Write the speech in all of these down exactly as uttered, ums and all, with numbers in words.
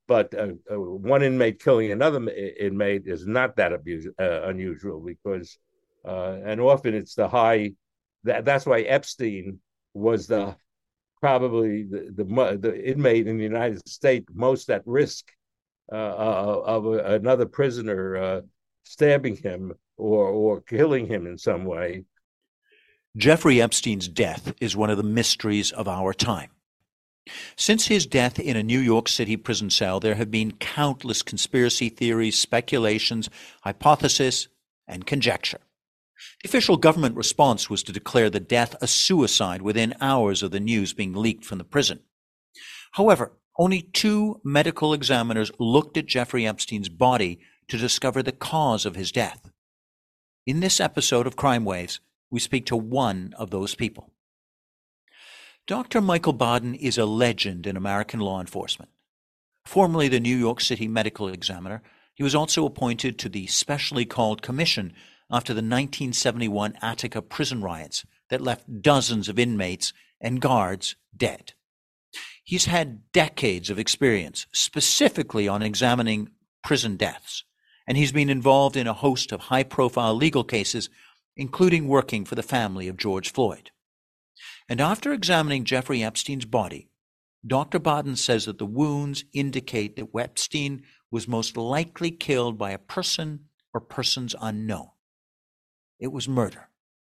but uh, uh, one inmate killing another inmate is not that abuse, uh, unusual because, uh, and often it's the high. That, that's why Epstein was the probably the, the the inmate in the United States most at risk uh, of a, another prisoner uh, stabbing him or or killing him in some way. Jeffrey Epstein's death is one of the mysteries of our time. Since his death in a New York City prison cell, there have been countless conspiracy theories, speculations, hypotheses, and conjecture. The official government response was to declare the death a suicide within hours of the news being leaked from the prison. However, only two medical examiners looked at Jeffrey Epstein's body to discover the cause of his death. In this episode of Crime Waves, we speak to one of those people. Doctor Michael Baden is a legend in American law enforcement. Formerly the New York City medical examiner, he was also appointed to the specially called commission after the nineteen seventy-one Attica prison riots that left dozens of inmates and guards dead. He's had decades of experience, specifically on examining prison deaths, and he's been involved in a host of high-profile legal cases, including working for the family of George Floyd. And after examining Jeffrey Epstein's body, Doctor Baden says that the wounds indicate that Epstein was most likely killed by a person or persons unknown. It was murder.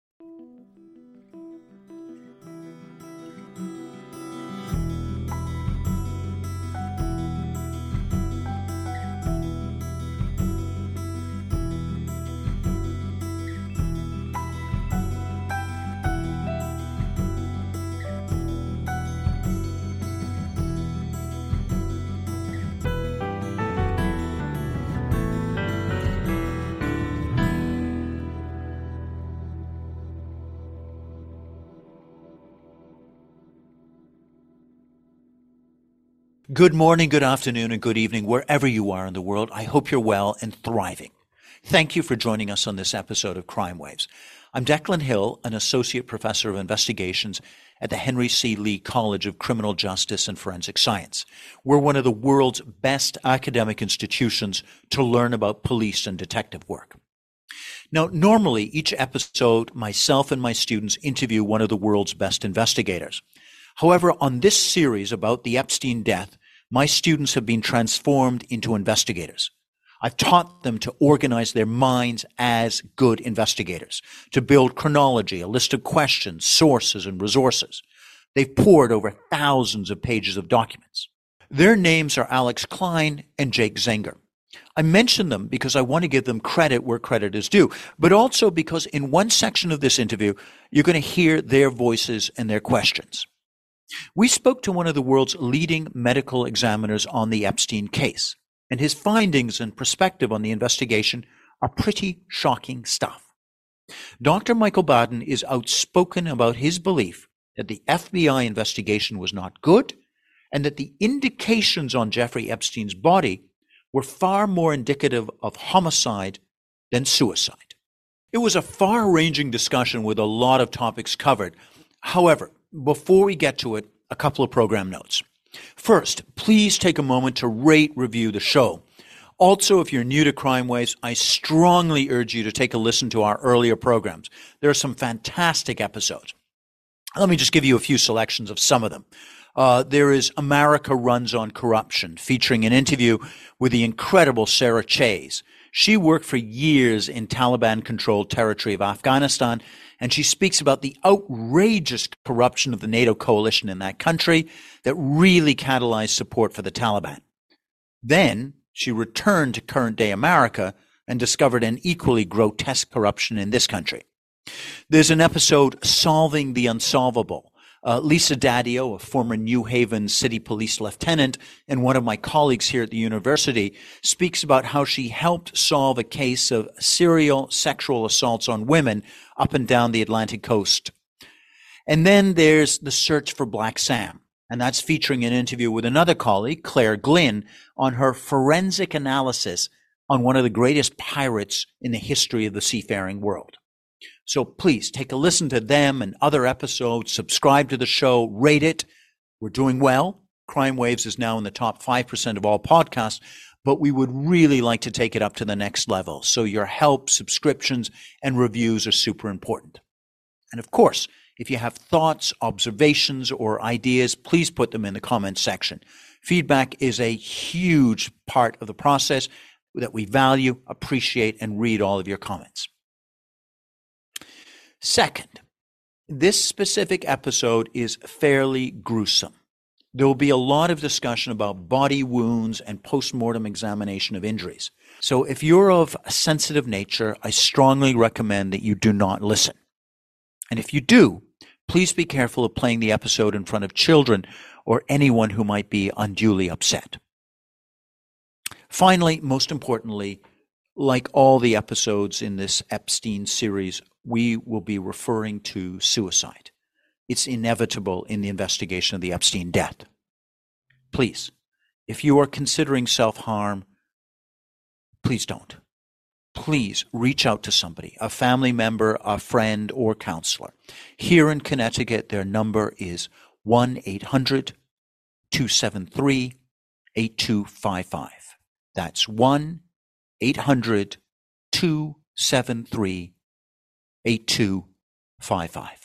Good morning, good afternoon, and good evening, wherever you are in the world. I hope you're well and thriving. Thank you for joining us on this episode of Crime Waves. I'm Declan Hill, an associate professor of investigations at the Henry C. Lee College of Criminal Justice and Forensic Science. We're one of the world's best academic institutions to learn about police and detective work. Now, normally, each episode, myself and my students interview one of the world's best investigators. However, on this series about the Epstein death, my students have been transformed into investigators. I've taught them to organize their minds as good investigators, to build chronology, a list of questions, sources, and resources. They've poured over thousands of pages of documents. Their names are Alex Klein and Jake Zenger. I mention them because I want to give them credit where credit is due, but also because in one section of this interview, you're going to hear their voices and their questions. We spoke to one of the world's leading medical examiners on the Epstein case, and his findings and perspective on the investigation are pretty shocking stuff. Doctor Michael Baden is outspoken about his belief that the F B I investigation was not good and that the indications on Jeffrey Epstein's body were far more indicative of homicide than suicide. It was a far-ranging discussion with a lot of topics covered. However, before we get to it, a couple of program notes. First, please take a moment to rate, review the show. Also, if you're new to Crime Waves, I strongly urge you to take a listen to our earlier programs. There are some fantastic episodes. Let me just give you a few selections of some of them. Uh, there is America Runs on Corruption, featuring an interview with the incredible Sarah Chayes. She worked for years in Taliban-controlled territory of Afghanistan, and she speaks about the outrageous corruption of the NATO coalition in that country that really catalyzed support for the Taliban. Then she returned to current-day America and discovered an equally grotesque corruption in this country. There's an episode, Solving the Unsolvable. Uh, Lisa Daddio, a former New Haven City Police lieutenant and one of my colleagues here at the university, speaks about how she helped solve a case of serial sexual assaults on women up and down the Atlantic coast. And then there's The Search for Black Sam, and that's featuring an interview with another colleague, Claire Glynn, on her forensic analysis on one of the greatest pirates in the history of the seafaring world. So please take a listen to them and other episodes, subscribe to the show, rate it. We're doing well, Crime Waves is now in the top five percent of all podcasts, but we would really like to take it up to the next level. So your help, subscriptions, and reviews are super important. And of course, if you have thoughts, observations, or ideas, please put them in the comments section. Feedback is a huge part of the process that we value, appreciate, and read all of your comments. Second, this specific episode is fairly gruesome. There will be a lot of discussion about body wounds and post-mortem examination of injuries. So if you're of a sensitive nature, I strongly recommend that you do not listen. And if you do, please be careful of playing the episode in front of children or anyone who might be unduly upset. Finally, most importantly, like all the episodes in this Epstein series, we will be referring to suicide. It's inevitable in the investigation of the Epstein death. Please, if you are considering self-harm, please don't. Please reach out to somebody, a family member, a friend, or counselor. Here in Connecticut, their number is one eight hundred two seven three eight two five five. That's one eight hundred two seven three eight two five five.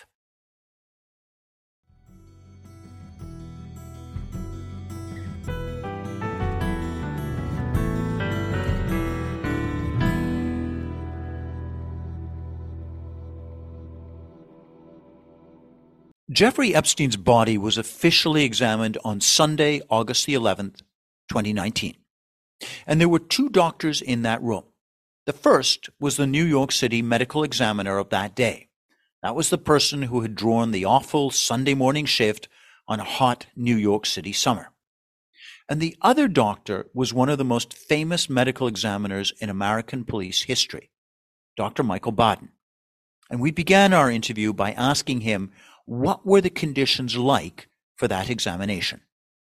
Jeffrey Epstein's body was officially examined on Sunday, August the eleventh, twenty nineteen. And there were two doctors in that room. The first was the New York City medical examiner of that day. That was the person who had drawn the awful Sunday morning shift on a hot New York City summer. And the other doctor was one of the most famous medical examiners in American police history, Doctor Michael Baden. And we began our interview by asking him, what were the conditions like for that examination?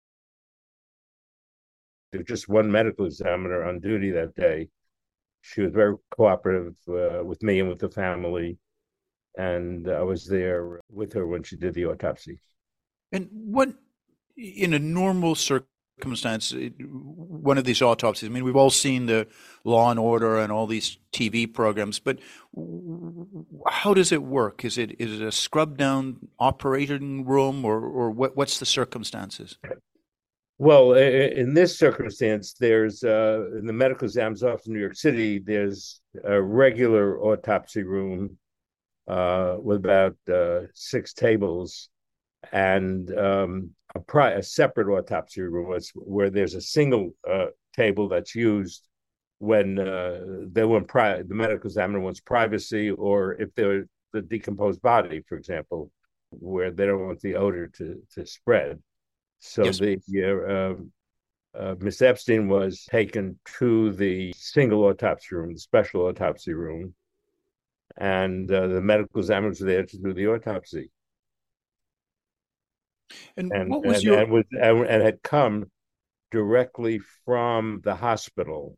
There was just one medical examiner on duty that day. She was very cooperative uh, with me and with the family, and I was there with her when she did the autopsy. And what, in a normal circumstance, one of these autopsies, I mean, we've all seen the Law and Order and all these T V programs, but how does it work? Is it is it a scrub down operating room, or or what, what's the circumstances? Well, in this circumstance, there's uh, in the medical exams office in New York City, there's a regular autopsy room uh, with about uh, six tables, and um, a, pri- a separate autopsy room where there's a single uh, table that's used when uh, they want pri- the medical examiner wants privacy, or if they're the decomposed body, for example, where they don't want the odor to to spread. So yes. the uh, uh, Miss Epstein was taken to the single autopsy room, the special autopsy room, and uh, the medical examiner was there to do the autopsy. And, and what was and, your... and, was, and, and had come directly from the hospital.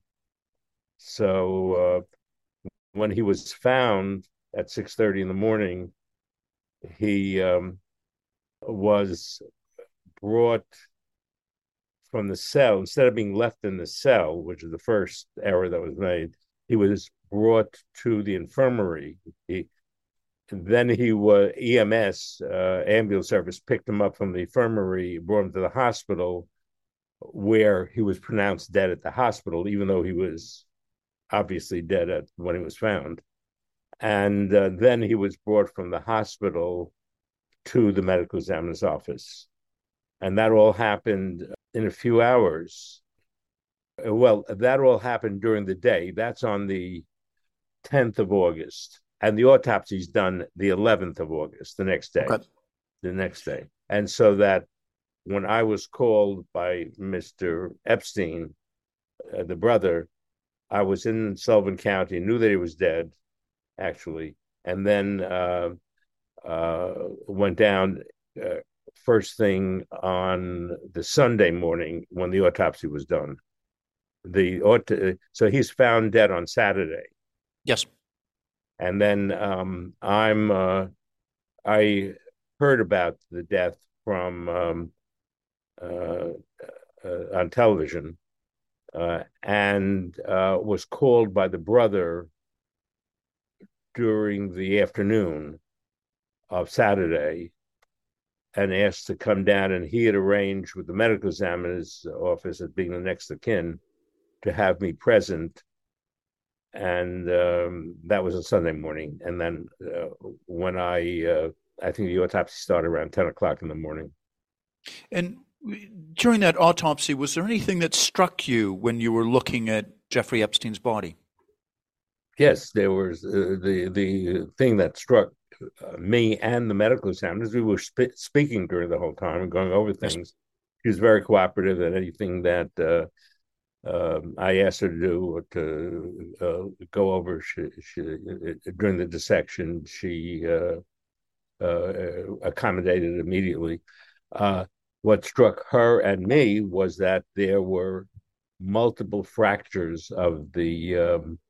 So uh, when he was found at six thirty in the morning, he um, was brought from the cell. Instead of being left in the cell, which is the first error that was made, he was brought to the infirmary. He, then he was E M S, uh, ambulance service, picked him up from the infirmary, brought him to the hospital, where he was pronounced dead at the hospital, even though he was obviously dead at when he was found. And uh, then he was brought from the hospital to the medical examiner's office. And that all happened in a few hours. Well, that all happened during the day. That's on the tenth of August. And the autopsy is done the eleventh of August, the next day. Okay. The next day. And so that when I was called by Mister Epstein, uh, the brother, I was in Sullivan County, knew that he was dead, actually, and then uh, uh, went down uh, first thing on the Sunday morning when the autopsy was done. The auto- so he's found dead on Saturday. Yes. And then um, I'm uh, I heard about the death from um, uh, uh, on television, uh, and uh, was called by the brother during the afternoon of Saturday and asked to come down, and he had arranged with the medical examiner's office as being the next of kin to have me present. And um, that was a Sunday morning. And then uh, when I, uh, I think the autopsy started around ten o'clock in the morning. And during that autopsy, was there anything that struck you when you were looking at Jeffrey Epstein's body? Yes, there was uh, the the thing that struck uh, me and the medical examiners. We were sp- speaking during the whole time and going over things. Yes. She was very cooperative, and anything that uh, um, I asked her to do to uh, go over she, she, during the dissection, she uh, uh, accommodated immediately. Uh, what struck her and me was that there were multiple fractures of the um,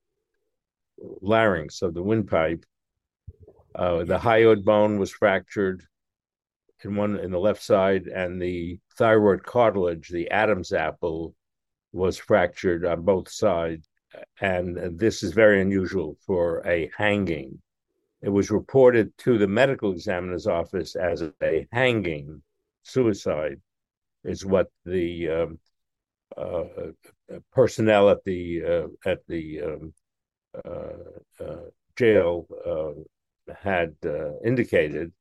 larynx, of the windpipe. Uh, the hyoid bone was fractured in one in the left side, and the thyroid cartilage, the Adam's apple, was fractured on both sides. And this is very unusual for a hanging. It was reported to the medical examiner's office as a hanging suicide, is what the um, uh, personnel at the uh, at the um, uh, uh, jail uh, had uh, indicated.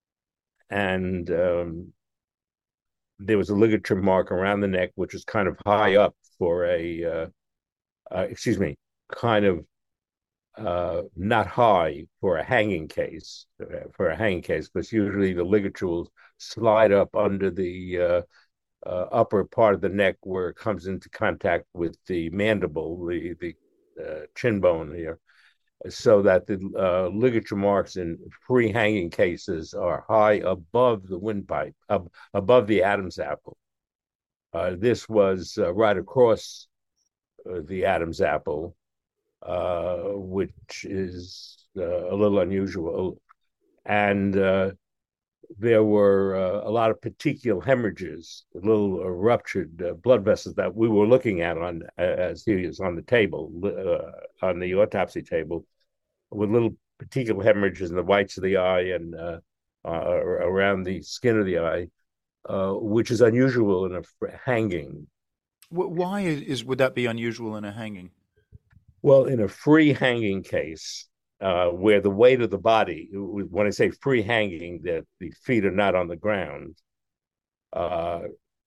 And um, there was a ligature mark around the neck, which was kind of high up for a, uh, uh, excuse me, kind of uh, not high for a hanging case, for a hanging case, because usually the ligature will slide up under the uh, uh, upper part of the neck where it comes into contact with the mandible, the, the uh, chin bone here, so that the uh, ligature marks in free hanging cases are high above the windpipe, ab- above the Adam's apple. Uh, this was uh, right across uh, the Adam's apple, uh, which is uh, a little unusual. And uh, there were uh, a lot of petechial hemorrhages, little uh, ruptured uh, blood vessels that we were looking at on as he was on the table, uh, on the autopsy table, with little petechial hemorrhages in the whites of the eye and uh, uh, around the skin of the eye, uh, which is unusual in a hanging. Why is would that be unusual in a hanging? Well, in a free hanging case, uh, where the weight of the body, when I say free hanging, that the feet are not on the ground, uh,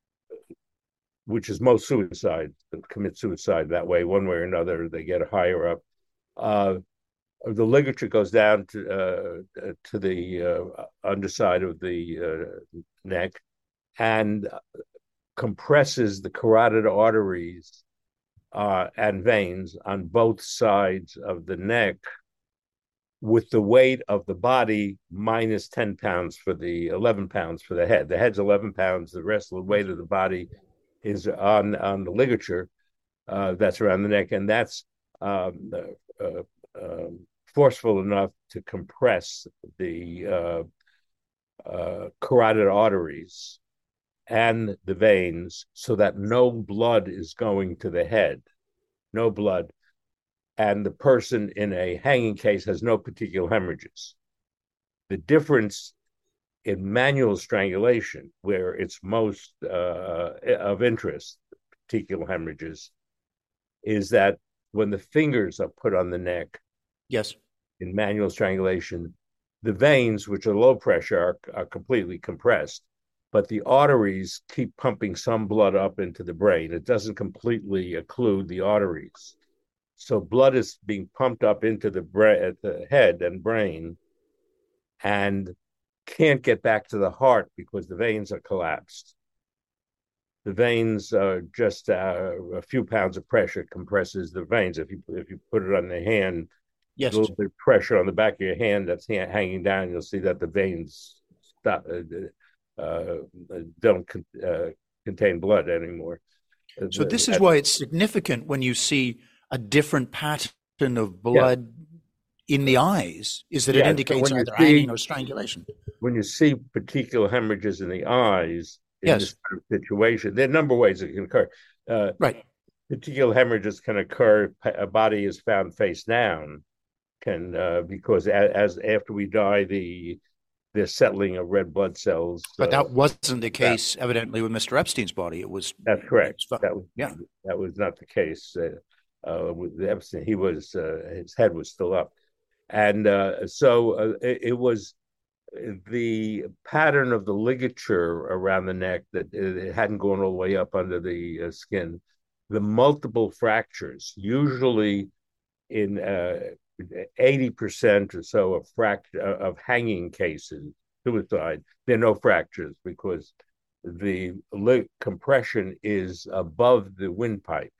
which is most suicides commit suicide that way, one way or another, they get higher up. Uh, the ligature goes down to uh, to the uh, underside of the uh, neck and compresses the carotid arteries uh, and veins on both sides of the neck, with the weight of the body minus ten pounds for the eleven pounds for the head. The head's eleven pounds. The rest of the weight of the body is on, on the ligature uh, that's around the neck. And that's um, uh, uh, uh, forceful enough to compress the uh, uh, carotid arteries and the veins so that no blood is going to the head, no blood. And the person in a hanging case has no petechial hemorrhages. The difference in manual strangulation, where it's most uh, of interest, petechial hemorrhages, is that when the fingers are put on the neck, yes, in manual strangulation, the veins, which are low pressure, are, are completely compressed, but the arteries keep pumping some blood up into the brain. It doesn't completely occlude the arteries. So blood is being pumped up into the, bra- the head and brain and can't get back to the heart because the veins are collapsed. The veins are just uh, a few pounds of pressure compresses the veins. If you if you put it on the hand, yes, a little bit of pressure on the back of your hand that's hanging down, you'll see that the veins stop, uh, uh, don't uh, contain blood anymore. So this is why it's significant when you see a different pattern of blood yeah. in the eyes, is that yeah, it indicates either see, hanging or strangulation. When you see petechial hemorrhages in the eyes, in this Yes. kind of situation. There are a number of ways it can occur. Uh, Right. Particular hemorrhages can occur. A body is found face down, can uh, because as, as after we die, the the settling of red blood cells. But Uh, that wasn't the that, case, evidently, with Mister Epstein's body. It was, that's it correct. was fun. That was Yeah. that was not the case uh, uh, with Epstein. He was uh, his head was still up, and uh, so uh, it, it was the pattern of the ligature around the neck that it hadn't gone all the way up under the uh, skin. The multiple fractures, usually in uh, eighty percent or so of fract- of hanging cases, suicide, there are no fractures because the li- compression is above the windpipe.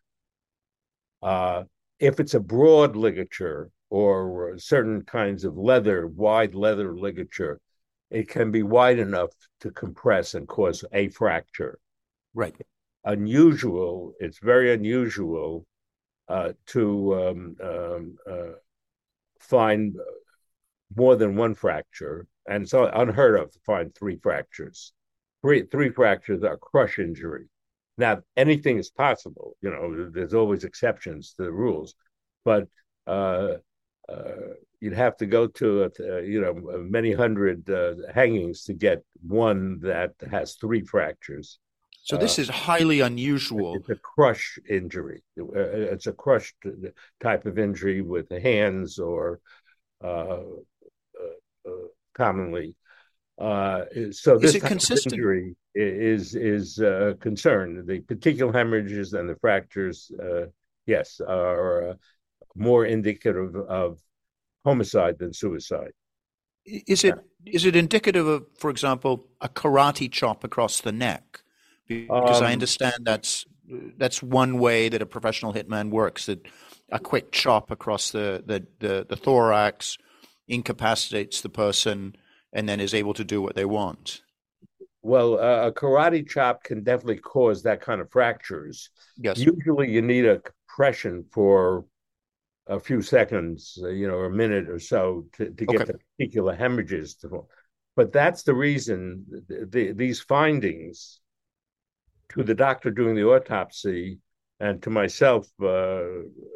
Uh, if it's a broad ligature or certain kinds of leather, wide leather ligature, it can be wide enough to compress and cause a fracture. Right. Unusual, it's very unusual uh, to um, um, uh, find more than one fracture, and so unheard of to find three fractures. Three three fractures are crush injury. Now anything is possible. You know, there's always exceptions to the rules, but uh, uh, you'd have to go to uh, you know many hundred uh, hangings to get one that has three fractures. So Uh, this is highly unusual. it's a crush injury. It's a crushed type of injury with the hands or uh, uh, uh, commonly. Uh, so Is this it type of consistent? injury is is a concern. The particular hemorrhages and the fractures, uh, yes, are uh, more indicative of homicide than suicide. Is it is it indicative of, for example, a karate chop across the neck? Because I Um, understand that's that's one way that a professional hitman works. That a quick chop across the the, the, the thorax incapacitates the person and then is able to do what they want. well, uh, a karate chop can definitely cause that kind of fractures. Yes. Usually, you need a compression for a few seconds, uh, you know, a minute or so to, to get Okay. the particular hemorrhages to. But that's the reason the, the, these findings to the doctor doing the autopsy and to myself uh,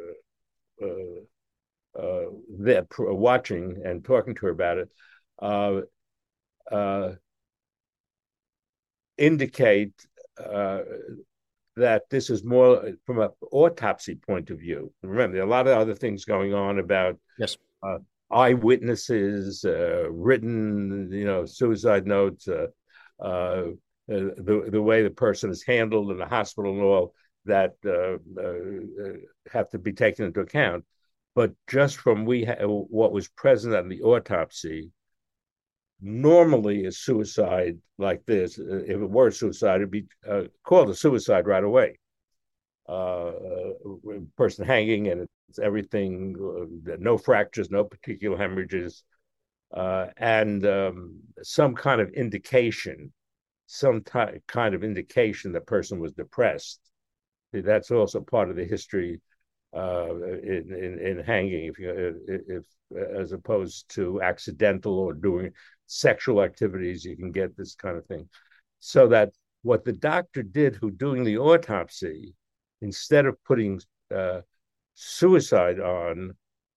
uh, uh, there, watching and talking to her about it uh, uh, indicate uh, that this is more from an autopsy point of view. Remember, there are a lot of other things going on about Yes. uh, eyewitnesses, uh, written, you know, suicide notes, uh, uh, the the way the person is handled in the hospital and all that uh, uh, have to be taken into account. But just from we ha- what was present on the autopsy, normally a suicide like this, uh, if it were suicide, it'd be uh, called a suicide right away. Uh, a person hanging and it's everything, uh, no fractures, no particular hemorrhages, uh, and um, some kind of indication, some ty- kind of indication the person was depressed. That's also part of the history uh, in, in, in hanging, if you if as opposed to accidental or doing sexual activities, you can get this kind of thing. So that what the doctor did, who doing the autopsy, instead of putting uh, suicide on,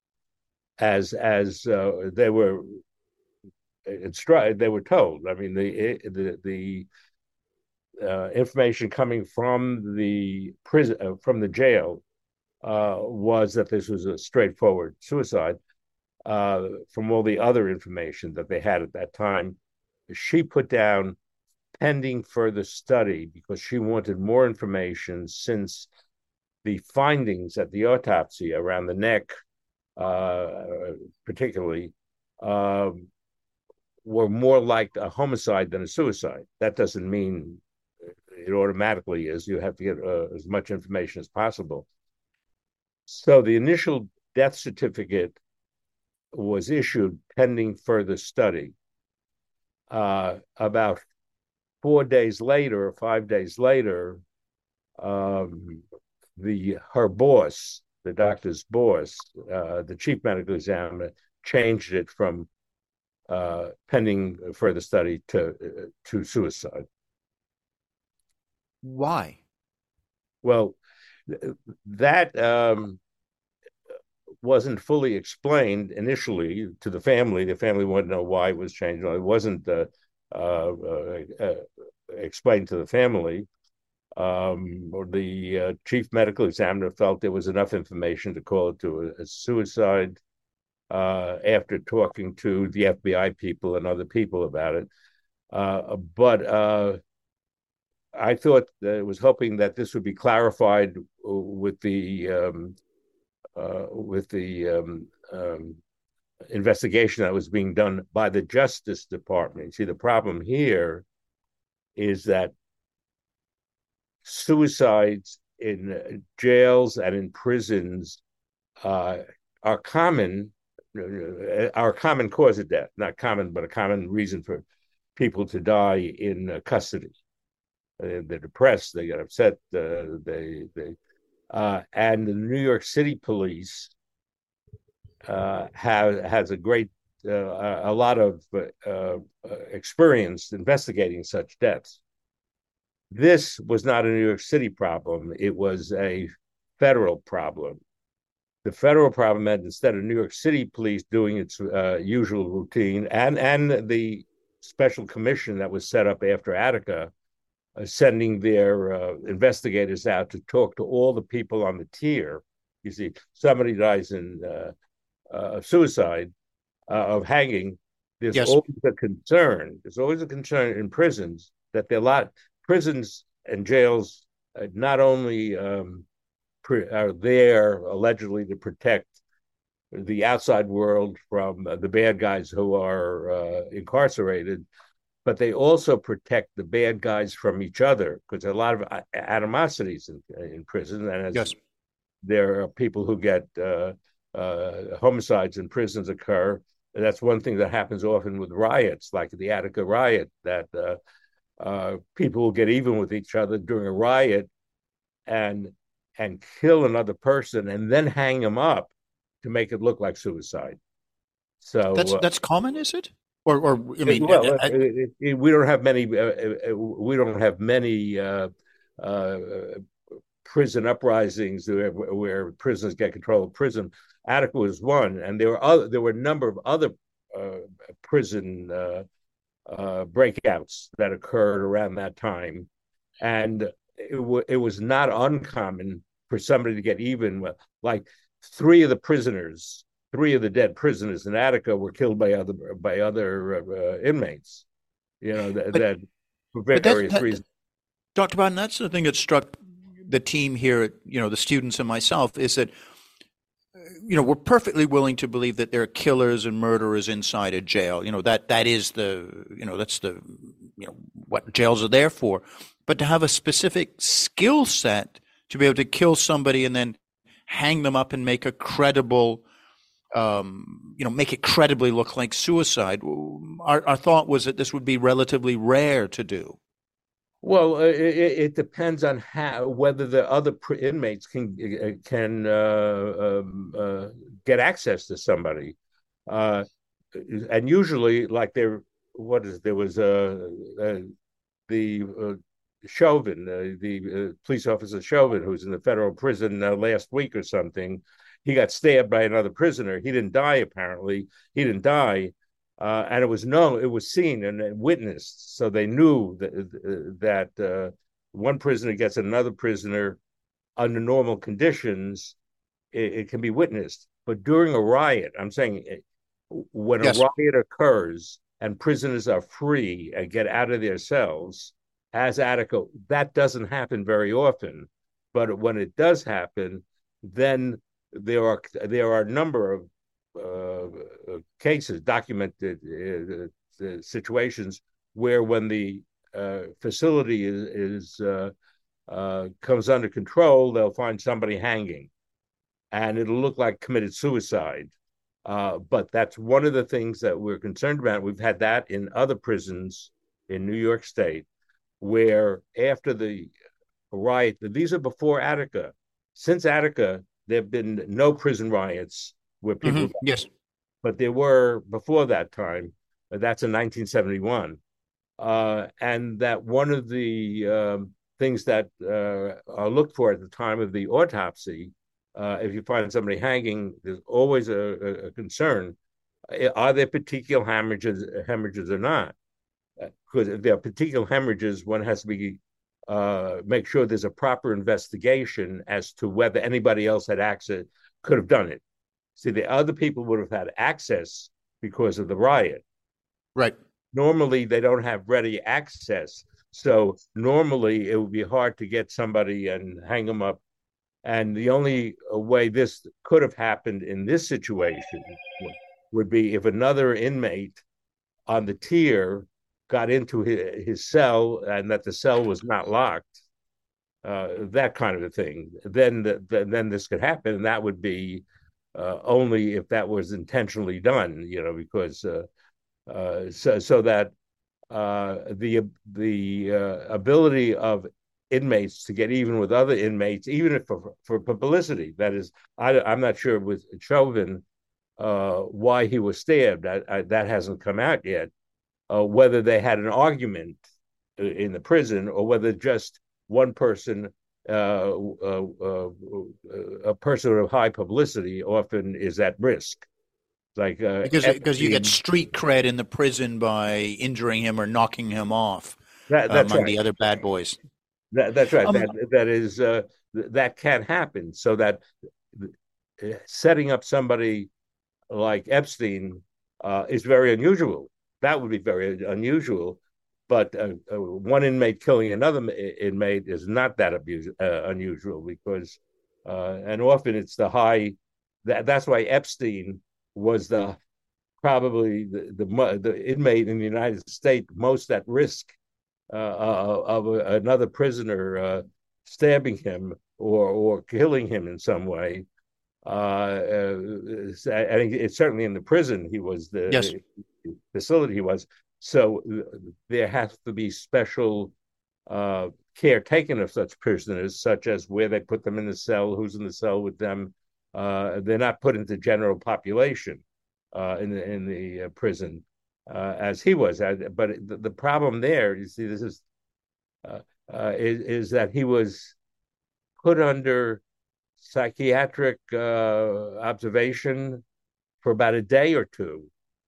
as as uh, they were instructed, they were told. I mean, the the the uh, information coming from the prison, uh, from the jail, uh, was that this was a straightforward suicide. Uh, from all the other information that they had at that time, she put down pending further study because she wanted more information since the findings at the autopsy around the neck, uh, particularly, uh, were more like a homicide than a suicide. That doesn't mean it automatically is. You have to get uh, as much information as possible. So the initial death certificate was issued pending further study. Uh, about four days later, or five days later, um, the her boss, the doctor's boss, uh, the chief medical examiner, changed it from uh, pending further study to uh, to suicide. Why? Well, that um, wasn't fully explained initially to the family. The family wanted to know why it was changed. It wasn't uh, uh, uh, explained to the family. Um, or the uh, chief medical examiner felt there was enough information to call it to a, a suicide uh, after talking to the F B I people and other people about it. Uh, but uh, I thought that it was hoping that this would be clarified with the um, uh, with the um, um, investigation that was being done by the Justice Department. See, the problem here is that suicides in jails and in prisons uh, are common, uh, are a common cause of death, not common, but a common reason for people to die in uh, custody. Uh, they're depressed, they get upset, uh, they they uh, and the New York City police uh, have has a great uh, a lot of uh, experience investigating such deaths. This was not a New York City problem; it was a federal problem. The federal problem meant instead of New York City police doing its uh, usual routine, and and the special commission that was set up after Attica, uh, sending their uh, investigators out to talk to all the people on the tier. You see, somebody dies in uh, uh, suicide, uh, of hanging. There's Yes. always a concern. There's always a concern in prisons that there are a lot prisons and jails uh, not only um, pre- are there allegedly to protect the outside world from uh, the bad guys who are uh, incarcerated, but they also protect the bad guys from each other because there are a lot of animosities in, in prison. And as Yes. there are people who get uh, uh, homicides in prisons occur. And that's one thing that happens often with riots, like the Attica riot, that uh, uh, people will get even with each other during a riot and and kill another person and then hang them up to make it look like suicide. That's So, uh, that's common, is it? Or, or I it, mean, I, well, I, it, it, we don't have many. Uh, we don't have many uh, uh, prison uprisings where, where prisoners get control of prison. Attica was one, and there were other, there were a number of other uh, prison uh, uh, breakouts that occurred around that time, and it, w- it was not uncommon for somebody to get even with, like three of the prisoners, three of the dead prisoners in Attica were killed by other by other uh, inmates. You know that, but that for but that's various that, reasons. Doctor Biden, that's the thing that struck the team here, you know, the students and myself, is that, you know, we're perfectly willing to believe that there are killers and murderers inside a jail. You know, that that is the, you know, that's the, you know, what jails are there for. But to have a specific skill set to be able to kill somebody and then hang them up and make a credible, um, you know, make it credibly look like suicide. Our, our thought was that this would be relatively rare to do. Well, uh, it, it depends on how whether the other inmates can uh, can uh, um, uh, get access to somebody, uh, and usually, like there, what is there was uh, uh, the uh, Chauvin, uh, the uh, police officer Chauvin, who's in the federal prison uh, last week or something. He got stabbed by another prisoner. He didn't die. Apparently, he didn't die, uh, and it was known, it was seen and witnessed, so they knew that that uh, one prisoner gets another prisoner under normal conditions, it, it can be witnessed. But during a riot, I'm saying when a Yes. riot occurs and prisoners are free and get out of their cells, as Attica, that doesn't happen very often. But when it does happen, then there are there are a number of uh, cases, documented uh, uh, situations where when the uh, facility is, is uh, uh, comes under control, they'll find somebody hanging, and it'll look like committed suicide. Uh, but that's one of the things that we're concerned about. We've had that in other prisons in New York State, where after the riot, these are before Attica. Since Attica, there have been no prison riots where people, Mm-hmm. Yes. but there were before that time. That's in nineteen seventy-one. Uh, and that one of the um, things that uh, are looked for at the time of the autopsy. Uh, if you find somebody hanging, there's always a, a, a concern. Are there particular hemorrhages, hemorrhages or not? Because if there are particular hemorrhages, one has to be uh, make sure there's a proper investigation as to whether anybody else had access, could have done it. See, the other people would have had access because of the riot. Right. Normally, they don't have ready access. So normally, it would be hard to get somebody and hang them up. And the only way this could have happened in this situation would be if another inmate on the tier got into his, his cell and that the cell was not locked, uh, that kind of a thing. Then, the, the, then this could happen, and that would be uh, only if that was intentionally done. You know, because uh, uh, so so that uh, the the uh, ability of inmates to get even with other inmates, even if for, for publicity. That is, I, I'm not sure with Chauvin uh, why he was stabbed. I, I, that hasn't come out yet. Uh, whether they had an argument in the prison or whether just one person, uh, uh, uh, a person of high publicity, often is at risk. Like uh, because because you get street cred in the prison by injuring him or knocking him off that, that's among right. the other bad boys. That, that's right. Um, that that is uh, that can happen. So that setting up somebody like Epstein uh, is very unusual. That would be very unusual. But uh, uh, one inmate killing another inmate is not that abuse, uh, unusual because, uh, and often it's the high. That, that's why Epstein was the probably the, the the inmate in the United States most at risk uh, of a, another prisoner uh, stabbing him or or killing him in some way. Uh, uh, and it's certainly in the prison he was the yes. facility he was. So there has to be special uh, care taken of such prisoners, such as where they put them in the cell, who's in the cell with them. Uh, they're not put into general population uh, in the in the uh, prison uh, as he was. But the, the problem there, you see, this is uh, uh, is, is that he was put under psychiatric uh, observation for about a day or two,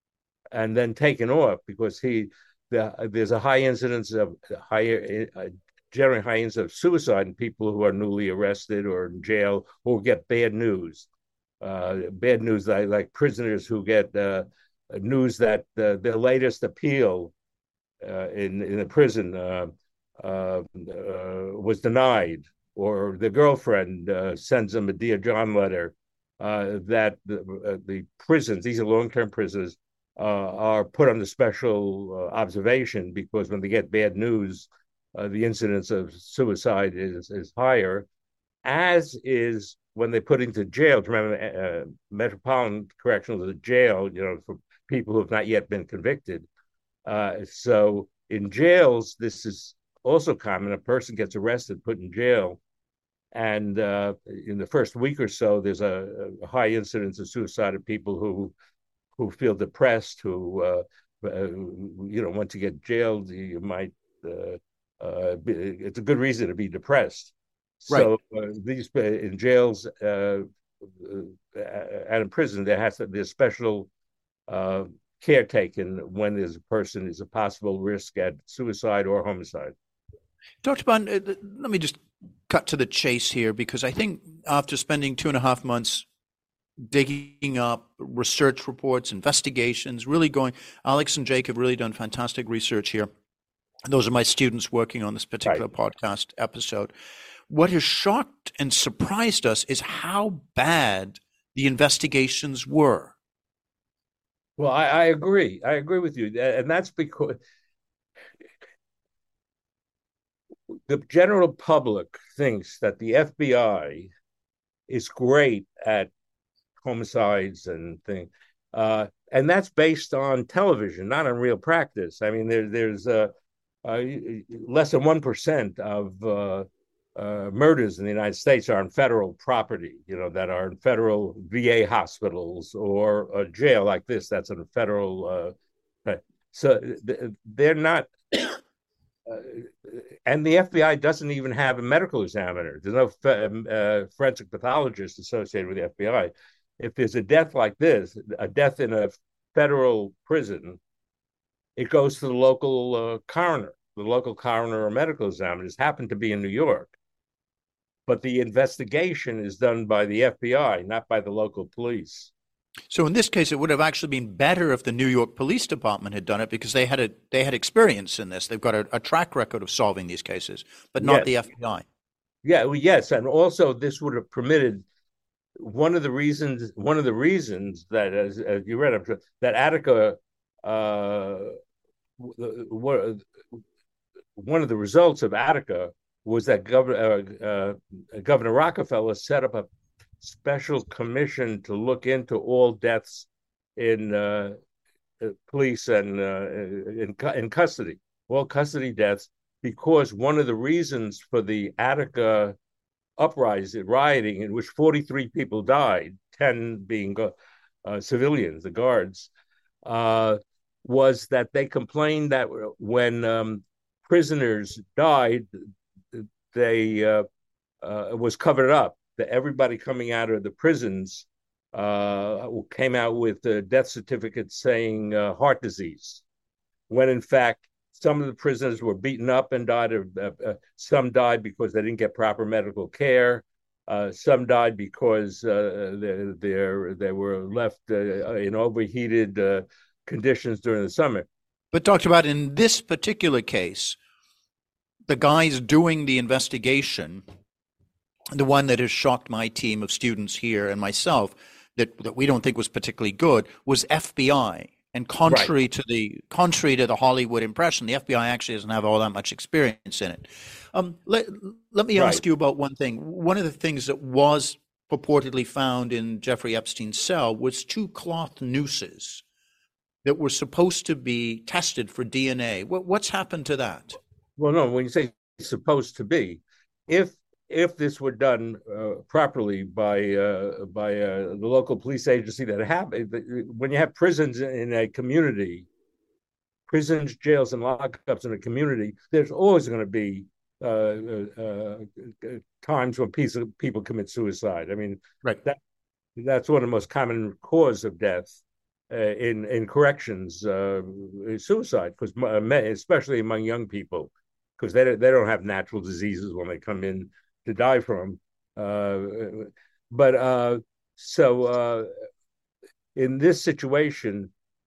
and then taken off because he the, there's a high incidence of higher, uh, generally high incidence of suicide in people who are newly arrested or in jail or get bad news. Uh, bad news like, like prisoners who get uh, news that uh, their latest appeal uh, in in the prison uh, uh, uh, was denied, or the girlfriend uh, sends them a Dear John letter. Uh, that the, uh, the prisons, these are long-term prisons, uh, are put under special uh, observation because when they get bad news, uh, the incidence of suicide is is higher, as is when they put into jail. Remember, uh, Metropolitan Correctional is a jail, you know, for people who have not yet been convicted. Uh, so in jails, this is also common. A person gets arrested, put in jail, and uh, in the first week or so, there's a, a high incidence of suicide of people who who feel depressed, who uh, uh, you know, once you get jailed, you might. Uh, uh, be, it's a good reason to be depressed. Right. So uh, these in jails uh, and in prison, there has to be a special uh, care taken when there's a person is a possible risk at suicide or homicide. Doctor Bond, uh, let me just cut to the chase here, because I think after spending two and a half months digging up research reports, investigations, really going, Alex and Jake have really done fantastic research here. Those are my students working on this particular right. podcast episode. What has shocked and surprised us is how bad the investigations were. Well, I, I agree. I agree with you. And that's because the general public thinks that the F B I is great at homicides and things. Uh, and that's based on television, not on real practice. I mean, there, there's uh, uh, less than one percent of uh, uh, murders in the United States are on federal property, you know, that are in federal V A hospitals or a jail like this. That's in a federal. Uh, so they're not. Uh, and the F B I doesn't even have a medical examiner. There's no uh, forensic pathologist associated with the F B I. If there's a death like this, a death in a federal prison, it goes to the local uh, coroner. The local coroner or medical examiners happen to be in New York, but the investigation is done by the F B I, not by the local police. So in this case, it would have actually been better if the New York Police Department had done it, because they had a they had experience in this. They've got a, a track record of solving these cases, but not yes. the F B I. Yeah, well, yes, and also this would have permitted one of the reasons. One of the reasons that, as, as you read, I'm sure, that Attica, uh, one of the results of Attica was that Governor uh, uh, Governor Rockefeller set up a special commission to look into all deaths in uh, police and uh, in, in custody, all custody deaths, because one of the reasons for the Attica uprising, rioting, in which forty-three people died, ten being uh, civilians, the guards, uh, was that they complained that when um, prisoners died, they uh, uh, was covered up. That everybody coming out of the prisons uh, came out with uh, death certificates saying uh, heart disease, when in fact some of the prisoners were beaten up and died. Of, uh, uh, some died because they didn't get proper medical care. Uh, some died because uh, they, they, they were left uh, in overheated uh, conditions during the summer. But Doctor Bhatt, in this particular case, the guys doing the investigation, the one that has shocked my team of students here and myself, that, that we don't think was particularly good, was F B I. And contrary right. to the contrary to the Hollywood impression, the F B I actually doesn't have all that much experience in it. Um, let let me right. ask you about one thing. One of the things that was purportedly found in Jeffrey Epstein's cell was two cloth nooses that were supposed to be tested for D N A. What, what's happened to that? Well, no. When you say supposed to be, if if this were done uh, properly by uh, by uh, the local police agency that happened, when you have prisons in a community, prisons, jails, and lockups in a community, there's always going to be uh, uh, uh, times when people commit suicide. I mean, right. that that's one of the most common cause of death uh, in in corrections, uh, suicide, because especially among young people, because they they don't have natural diseases when they come in to die from. Uh, but uh, so uh, in this situation,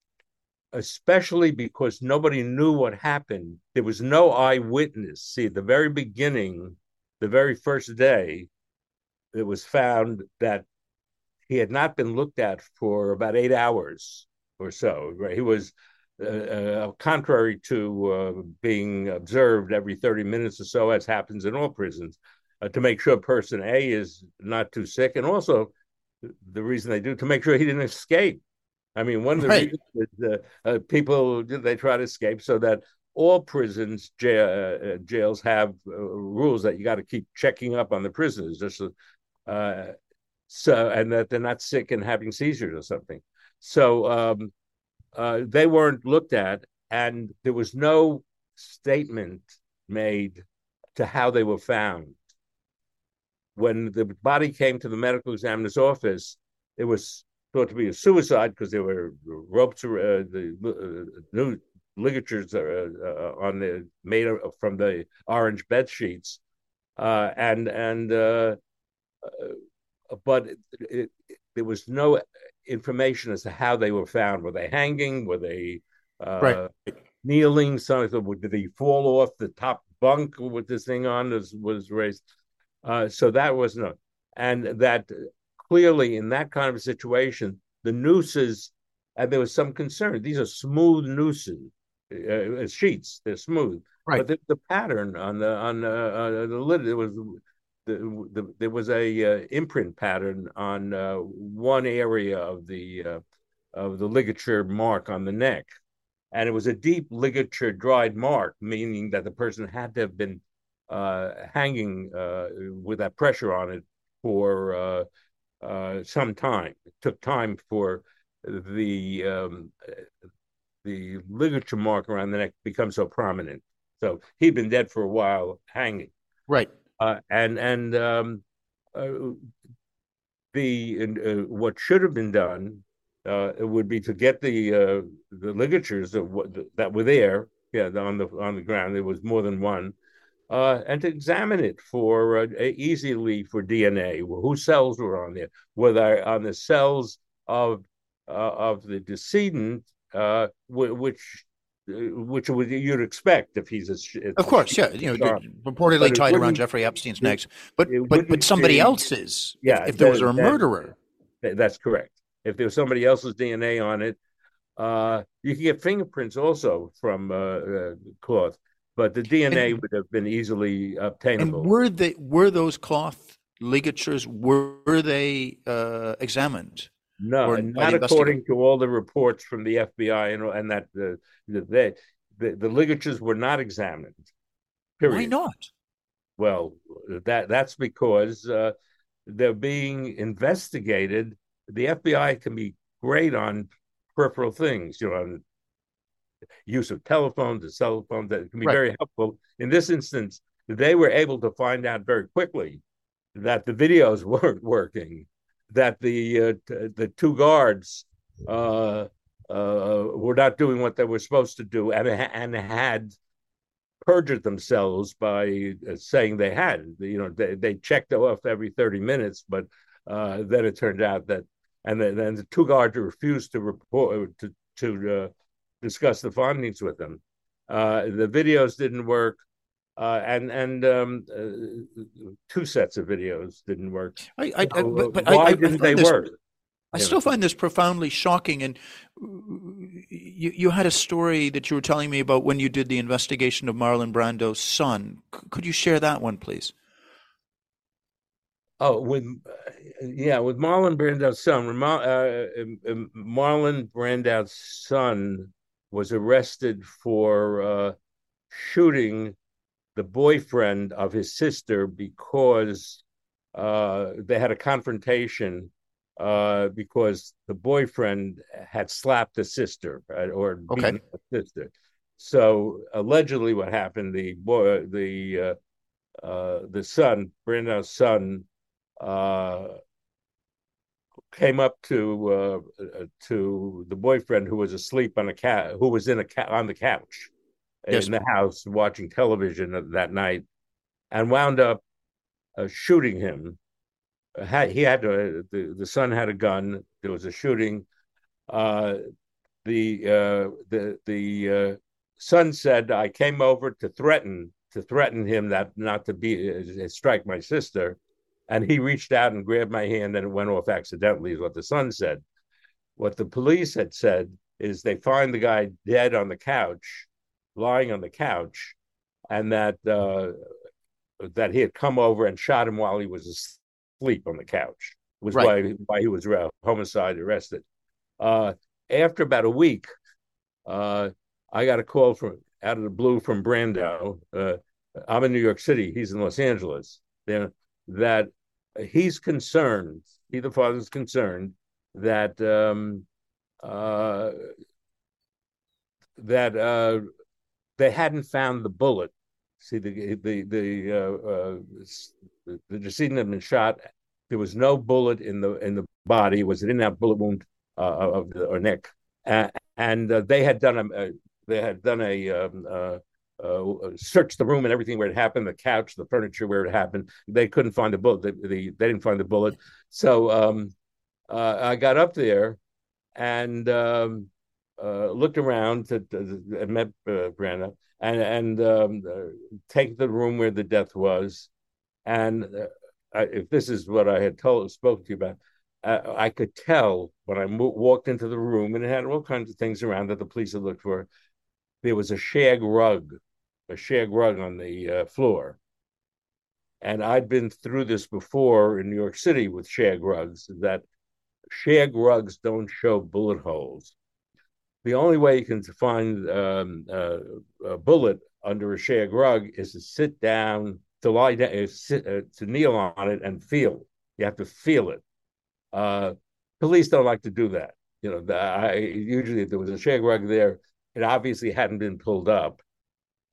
especially because nobody knew what happened, there was no eyewitness. See, at the very beginning, the very first day, it was found that he had not been looked at for about eight hours or so. Right? He was uh, uh, contrary to uh, being observed every thirty minutes or so, as happens in all prisons. Uh, to make sure person A is not too sick, and also the reason they do to make sure he didn't escape. I mean, one of the right. reasons is uh, uh, people they try to escape, so that all prisons, jail, uh, jails have uh, rules that you got to keep checking up on the prisoners, just uh, so and that they're not sick and having seizures or something. So um, uh, they weren't looked at, and there was no statement made to how they were found. When the body came to the medical examiner's office, it was thought to be a suicide because there were ropes, uh, the uh, new ligatures uh, uh, on the made from the orange bed sheets, uh, and and uh, uh, but it, it, there was no information as to how they were found. Were they hanging? Were they uh, right. kneeling? Something? Did they fall off the top bunk with this thing on? Was was raised? Uh, so that was no, and that clearly in that kind of a situation, the nooses, and there was some concern. These are smooth nooses, uh, sheets. They're smooth, right? But the, the pattern on the on uh, uh, the lid, there was the, the there was a uh, imprint pattern on uh, one area of the uh, of the ligature mark on the neck, and it was a deep ligature dried mark, meaning that the person had to have been uh, hanging uh, with that pressure on it for uh, uh, some time. It took time for the um, the ligature mark around the neck to become so prominent. So he'd been dead for a while, hanging. Right. Uh, and and um, uh, the uh, what should have been done uh, would be to get the uh, the ligatures of what, that were there, yeah, on the on the ground. There was more than one, uh, and to examine it for uh, easily for D N A. Whose cells were on there? Were they on the cells of uh, of the decedent, uh, which uh, which would you'd expect if he's a, Of course, yeah, you know, reportedly tied around Jeffrey Epstein's necks, but but but somebody else's. Yeah, if, if there was a murderer, that's correct. If there was somebody else's D N A on it, uh, you can get fingerprints also from uh, uh, cloth, but the D N A and, would have been easily obtainable. And were they were those cloth ligatures were, were they uh, examined? No, not according to all the reports from the F B I and and that the the, the the ligatures were not examined. Period. Why not? Well, that that's because uh, they're being investigated. The F B I can be great on peripheral things, you know, on use of telephones and cell phones. That can be right. very helpful. In this instance, they were able to find out very quickly that the videos weren't working, that the uh, t- the two guards uh, uh, were not doing what they were supposed to do, and and had perjured themselves by saying they had. You know, they, they checked off every thirty minutes, but uh, then it turned out that, and then, then the two guards refused to report to to uh, discuss the findings with them. Uh, the videos didn't work. Uh, and and um, uh, two sets of videos didn't work. I, I, so, but, but why I, I, didn't I they this, work? I still know? find this profoundly shocking. And you, you had a story that you were telling me about when you did the investigation of Marlon Brando's son. C- could you share that one, please? Oh, with yeah, with Marlon Brando's son. Uh, Marlon Brando's son was arrested for uh, shooting the boyfriend of his sister because uh, they had a confrontation uh, because the boyfriend had slapped the sister right, or beaten okay. the sister. So allegedly, what happened? The boy, the uh, uh, the son, Brando's son, uh, came up to uh, to the boyfriend who was asleep on a cat, who was in a cat on the couch. Yes. In the house watching television that night, and wound up uh, shooting him. Uh, he had to, the, the son had a gun. There was a shooting. Uh, the uh, the the uh, son said, "I came over to threaten to threaten him that not to be uh, strike my sister," and he reached out and grabbed my hand, and it went off accidentally. Is what the son said. What the police had said is they find the guy dead on the couch, lying on the couch, and that uh, that he had come over and shot him while he was asleep on the couch. Was right. why why he was uh, homicide arrested. Uh, after about a week, uh, I got a call from out of the blue from Brando. Uh, I'm in New York City. He's in Los Angeles. There, that he's concerned. He, the father's concerned that um, uh, that. Uh, They hadn't found the bullet. See, the the the uh, uh, the decedent had been shot. There was no bullet in the in the body. It was an in-out bullet wound uh, of the or neck, uh, and uh, they had done a uh, they had done a um, uh, uh, searched the room and everything where it happened, the couch, the furniture where it happened. They couldn't find the bullet. The, the, they didn't find the bullet. So um, uh, I got up there and. Um, Uh, looked around to, to, and met uh, Brando and and um, uh, take the room where the death was, and uh, I, if this is what I had told spoke to you about, uh, I could tell when I mo- walked into the room, and it had all kinds of things around that the police had looked for. There was a shag rug, a shag rug on the uh, floor, and I'd been through this before in New York City with shag rugs. That shag rugs don't show bullet holes. The only way you can find um, uh, a bullet under a shag rug is to sit down, to lie down, uh, sit, uh, to kneel on it and feel. You have to feel it. Uh, police don't like to do that. You know, the, I, usually if there was a shag rug there, it obviously hadn't been pulled up.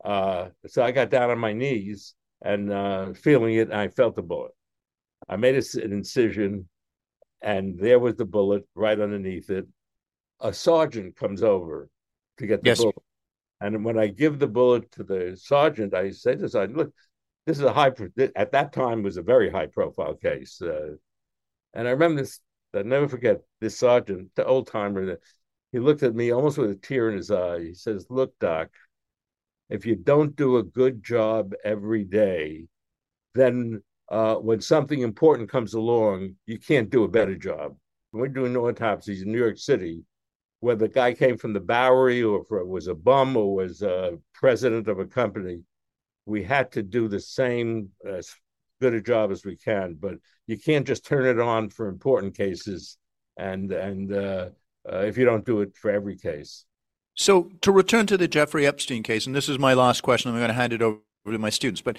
Uh, so I got down on my knees and uh, feeling it, and I felt the bullet. I made a, an incision, and there was the bullet right underneath it. A sergeant comes over to get the Yes. bullet. And when I give the bullet to the sergeant, I say to the sergeant, look, this is a high, at that time was a very high profile case. Uh, and I remember this, I'll never forget this sergeant, the old timer, he looked at me almost with a tear in his eye. He says, look, Doc, if you don't do a good job every day, then uh, when something important comes along, you can't do a better job. When we're doing autopsies in New York City, whether the guy came from the Bowery or was a bum or was a president of a company, we had to do the same as good a job as we can. But you can't just turn it on for important cases, and and uh, uh, if you don't do it for every case. So to return to the Jeffrey Epstein case, and this is my last question, I'm going to hand it over to my students, but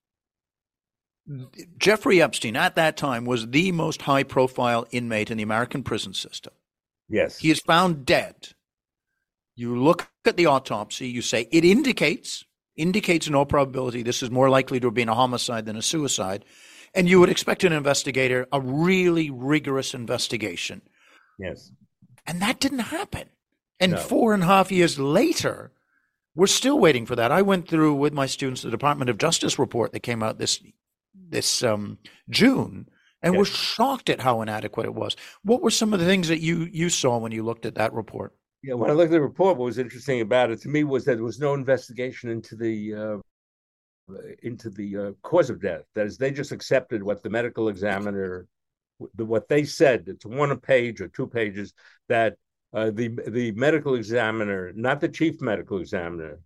Jeffrey Epstein at that time was the most high-profile inmate in the American prison system. Yes. He is found dead. You look at the autopsy, you say it indicates, indicates in all probability this is more likely to have been a homicide than a suicide. And you would expect an investigator, a really rigorous investigation. Yes. And that didn't happen. And no. four and a half years later, we're still waiting for that. I went through with my students the Department of Justice report that came out this this um, June, and yes. we're shocked at how inadequate it was. What were some of the things that you you saw when you looked at that report? Yeah, when I looked at the report, what was interesting about it to me was that there was no investigation into the uh, into the uh, cause of death. That is, they just accepted what the medical examiner, what they said. It's one page or two pages that uh, the the medical examiner, not the chief medical examiner,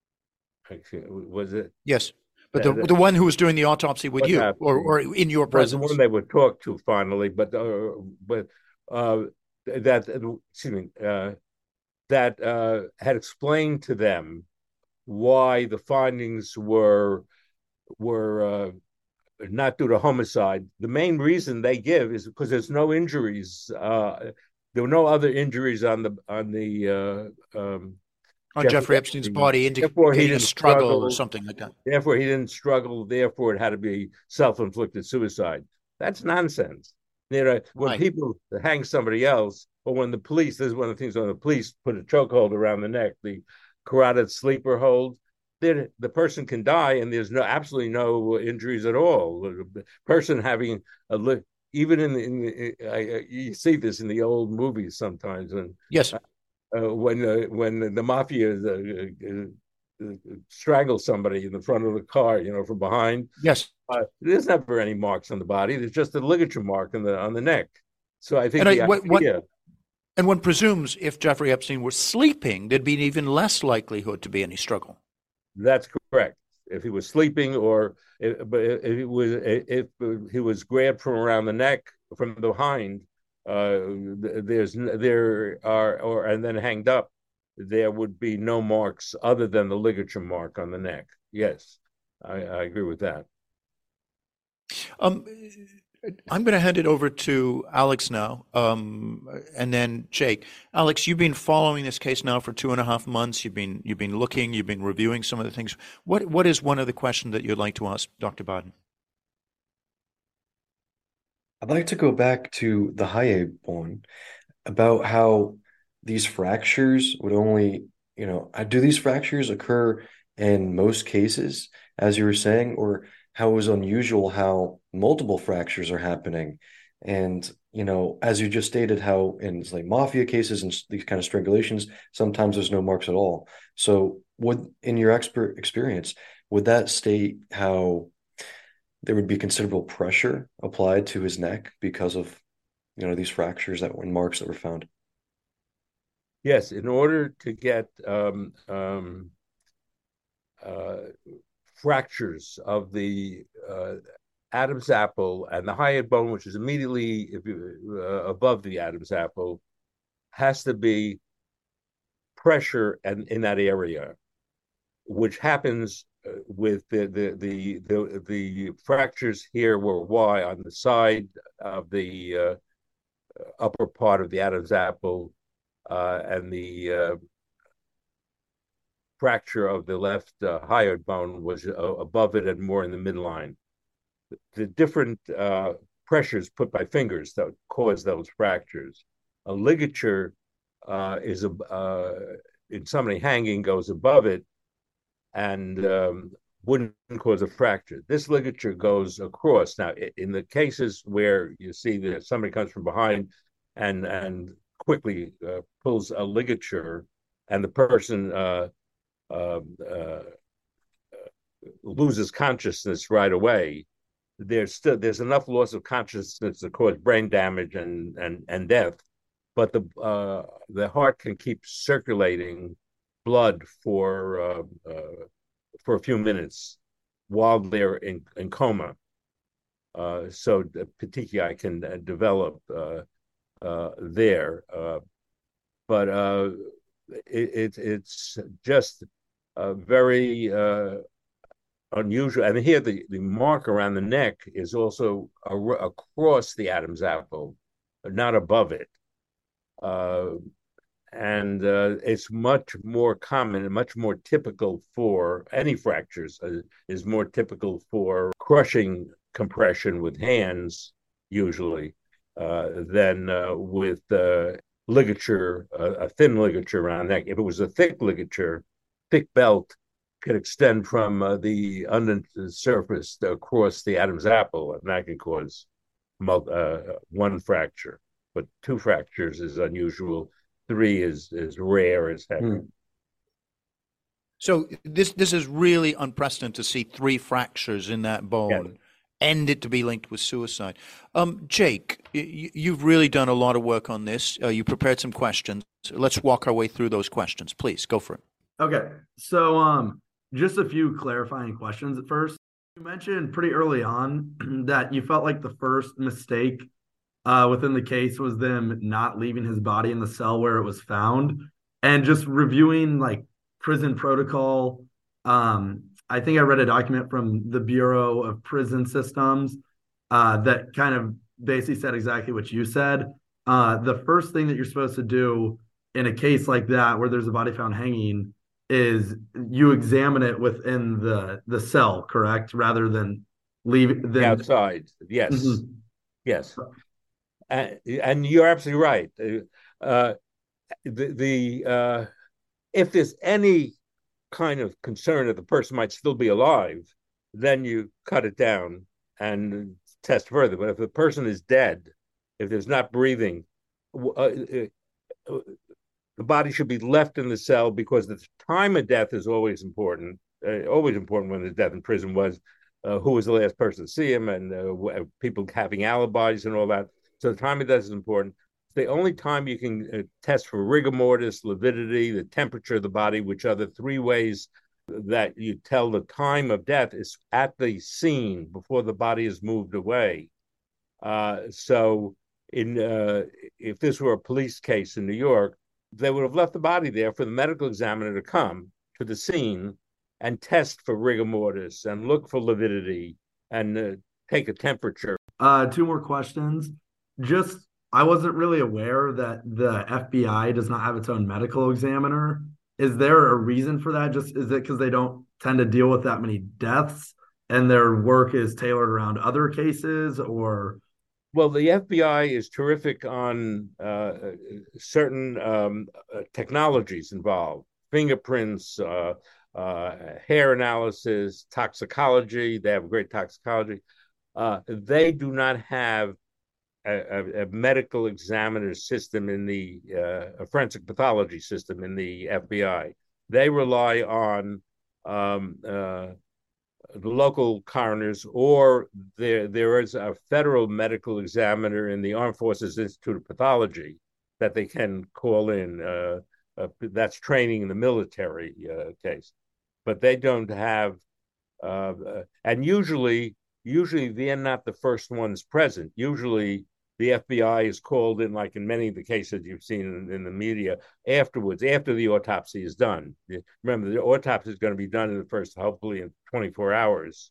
was it? Yes. But the, the one who was doing the autopsy with you, or, or in your presence, was the one they would talk to finally. But uh, but uh, that excuse me uh, that uh, had explained to them why the findings were were uh, not due to homicide. The main reason they give is because there's no injuries. Uh, there were no other injuries on the on the uh, um, on Jeffrey, Jeffrey Epstein's body, indicating a struggle, struggle or something like that. Therefore, he didn't struggle. Therefore, it had to be self-inflicted suicide. That's nonsense. You know, when right. people hang somebody else, or when the police, this is one of the things when the police put a chokehold around the neck, the carotid sleeper hold, then the person can die, and there's no absolutely no injuries at all. The person having a look, even in, in I, you see this in the old movies sometimes, and yes. Uh, when uh, when the mafia uh, uh, strangles somebody in the front of the car, you know, from behind. Yes, uh, there's never any marks on the body. There's just a ligature mark on the on the neck. So I think and the I, what, idea, what, and one presumes if Jeffrey Epstein were sleeping, there'd be even less likelihood to be any struggle. That's correct. If he was sleeping, or if, but if it was if he was grabbed from around the neck from behind. Uh, there's there are or and then hanged up, there would be no marks other than the ligature mark on the neck. Yes, I, I agree with that. Um, I'm going to hand it over to Alex now, um, and then Jake. Alex, you've been following this case now for two and a half months. You've been you've been looking, you've been reviewing some of the things. What what is one of the questions that you'd like to ask Doctor Baden? I'd like to go back to the Hayek one about how these fractures would only, you know, do these fractures occur in most cases, as you were saying, or how it was unusual how multiple fractures are happening. And, you know, as you just stated, how in like mafia cases and these kind of strangulations, sometimes there's no marks at all. So would, in your expert experience, would that state how there would be considerable pressure applied to his neck because of, you know, these fractures that were marks that were found? Yes, in order to get um, um, uh, fractures of the uh, Adam's apple and the hyoid bone, which is immediately if you, uh, above the Adam's apple, has to be pressure and in that area, which happens with the the the the, the fractures here were Y on the side of the uh, upper part of the Adam's apple, uh, and the uh, fracture of the left uh, hyoid bone was uh, above it and more in the midline. The different uh, pressures put by fingers that cause those fractures. A ligature uh, is a, uh, in somebody hanging goes above it and um, wouldn't cause a fracture. This ligature goes across. Now, in the cases where you see that somebody comes from behind and and quickly uh, pulls a ligature, and the person uh, uh, uh, loses consciousness right away, there's still there's enough loss of consciousness to cause brain damage and and and death, but the uh, the heart can keep circulating blood for uh, uh, for a few minutes while they're in, in coma. Uh, so the petechiae can uh, develop uh, uh, there, uh, but uh, it, it, it's just uh, very uh, unusual. And here the, the mark around the neck is also a, across the Adam's apple, not above it. Uh, and uh, it's much more common and much more typical for any fractures, uh, is more typical for crushing compression with hands, usually, uh, than uh, with uh, ligature, uh, a thin ligature around the neck. If it was a thick ligature, thick belt could extend from uh, the under surface across the Adam's apple, and that can cause multi, uh, one fracture. But two fractures is unusual. Three is is rare as heck. Hmm. So this this is really unprecedented to see three fractures in that bone, yeah. and it to be linked with suicide. Um, Jake, you, you've really done a lot of work on this. Uh, you prepared some questions. Let's walk our way through those questions. Please go for it. Okay, so um, just a few clarifying questions at first. You mentioned pretty early on that you felt like the first mistake Uh, within the case was them not leaving his body in the cell where it was found, and just reviewing like prison protocol. Um, I think I read a document from the Bureau of Prison Systems uh, that kind of basically said exactly what you said. Uh, the first thing that you're supposed to do in a case like that, where there's a body found hanging, is you examine it within the the cell, correct? Rather than leave than outside. Yes, mm-hmm. yes. And, and you're absolutely right. Uh, the the uh, if there's any kind of concern that the person might still be alive, then you cut it down and test further. But if the person is dead, if there's not breathing, uh, uh, the body should be left in the cell, because the time of death is always important. Uh, always important when the death in prison was uh, who was the last person to see him, and uh, people having alibis and all that. So the time of death is important. It's the only time you can uh, test for rigor mortis, lividity, the temperature of the body, which are the three ways that you tell the time of death, is at the scene before the body is moved away. Uh, so in uh, if this were a police case in New York, they would have left the body there for the medical examiner to come to the scene and test for rigor mortis and look for lividity and uh, take a temperature. Uh, two more questions. Just, I wasn't really aware that the F B I does not have its own medical examiner. Is there a reason for that? Just, is it because they don't tend to deal with that many deaths and their work is tailored around other cases, or? Well, the F B I is terrific on uh, certain um, uh, technologies involved, fingerprints, uh, uh, hair analysis, toxicology. They have great toxicology. Uh, they do not have A, a medical examiner system in the uh, a forensic pathology system in the F B I. They rely on um, uh, the local coroners, or there there is a federal medical examiner in the Armed Forces Institute of Pathology that they can call in. Uh, uh, that's training in the military uh, case, but they don't have. Uh, uh, and usually, usually they're not the first ones present. Usually, the F B I is called in, like in many of the cases you've seen in, in the media, afterwards, after the autopsy is done. Remember, the autopsy is going to be done in the first, hopefully, in twenty-four hours.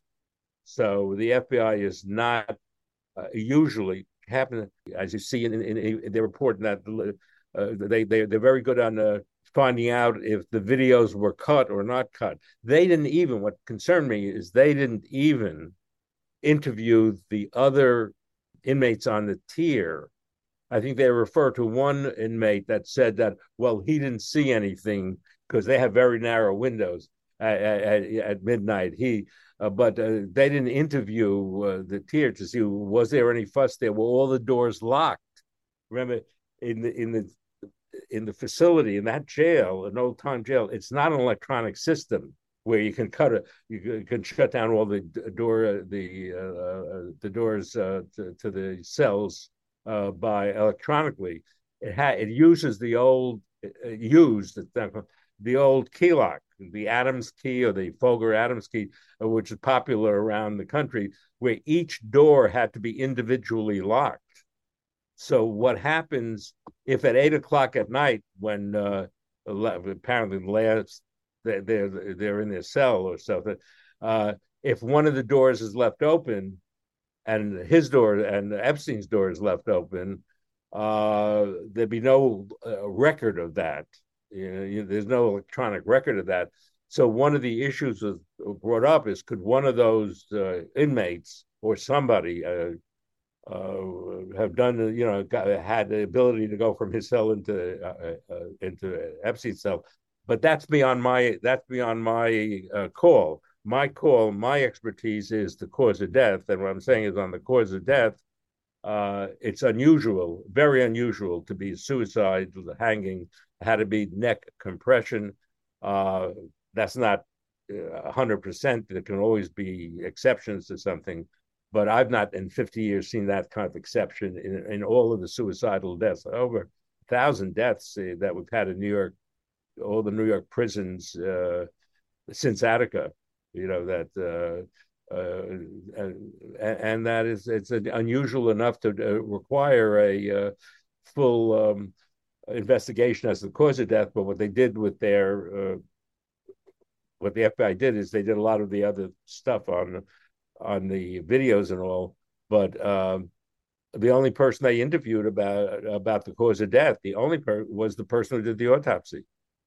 So the F B I is not uh, usually happen, as you see in, in, in the report, that uh, they they they're very good on uh, finding out if the videos were cut or not cut. They didn't even, what concerned me is they didn't even interview the other inmates on the tier. I think they refer to one inmate that said that, well, he didn't see anything because they have very narrow windows at, at, at midnight. He, uh, but uh, they didn't interview uh, the tier to see was there any fuss there. Were all the doors locked? Remember, in the in the in the facility in that jail, an old time jail, it's not an electronic system where you can cut it, you can shut down all the door, the uh, the doors uh, to, to the cells uh, by electronically. It ha- it uses the old uh, used the old key lock, the Adams key or the Folger Adams key, uh, which is popular around the country, where each door had to be individually locked. So what happens if at eight o'clock at night, when uh, apparently the last they're they're in their cell or something, uh, if one of the doors is left open, and his door and Epstein's door is left open, uh, there'd be no uh, record of that. You know, you, there's no electronic record of that. So one of the issues was brought up is could one of those uh, inmates or somebody uh, Uh, have done, you know, got, had the ability to go from his cell into uh, uh, into Epstein's cell, but that's beyond my that's beyond my uh, call. My call, my expertise is the cause of death, and what I'm saying is on the cause of death, uh, it's unusual, very unusual to be suicide, hanging, had to be neck compression. Uh, that's not a hundred percent. There can always be exceptions to something. But I've not in fifty years seen that kind of exception in, in all of the suicidal deaths. Over a thousand deaths uh, that we've had in New York, all the New York prisons uh, since Attica, you know, that, uh, uh, and, and that is, it's unusual enough to uh, require a uh, full um, investigation as the cause of death. But what they did with their, uh, what the F B I did is they did a lot of the other stuff on on the videos and all, but um, the only person they interviewed about about the cause of death, the only per was the person who did the autopsy.